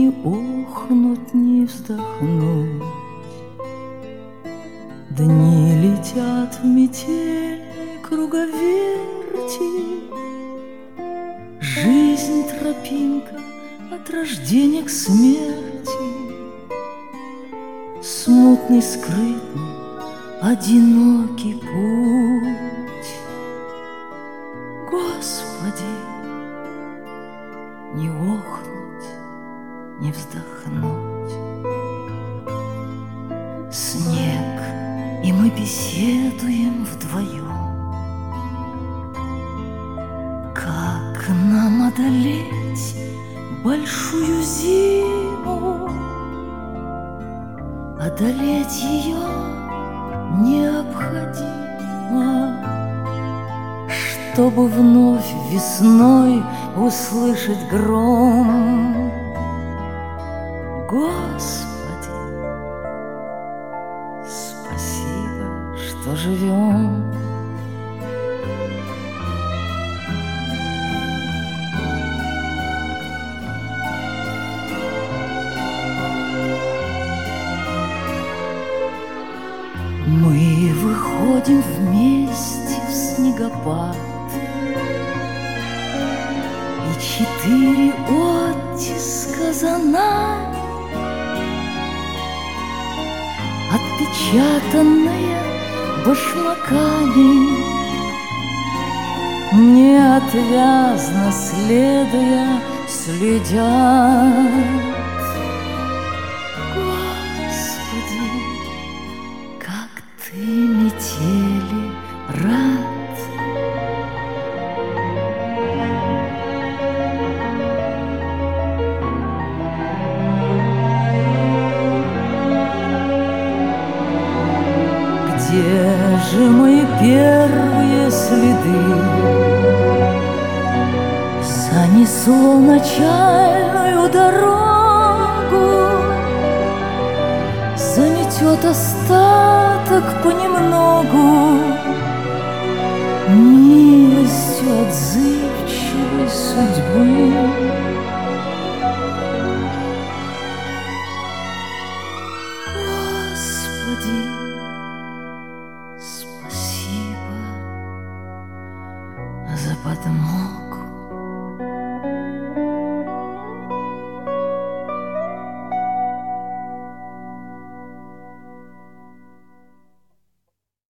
ни охнуть, ни вздохнуть. Дни летят в метельной круговерти. Жизнь тропинка от рождения к смерти. Смутный, скрытный, одинокий путь. Господи, не охнуть, не вздохнуть. Снег, и мы беседуем вдвоем. Как нам одолеть большую зиму? Одолеть ее необходимо, чтобы вновь весной услышать гром. Господи, спасибо, что живем. Мы выходим вместе в снегопад, и 4 оттиска за нами, отпечатанные башмаками, неотвязно следуя, следят. Господи, как ты метели рад. Где же мои первые следы? Занесло начальную дорогу, заметет остаток понемногу, милостью отзывчивой судьбы.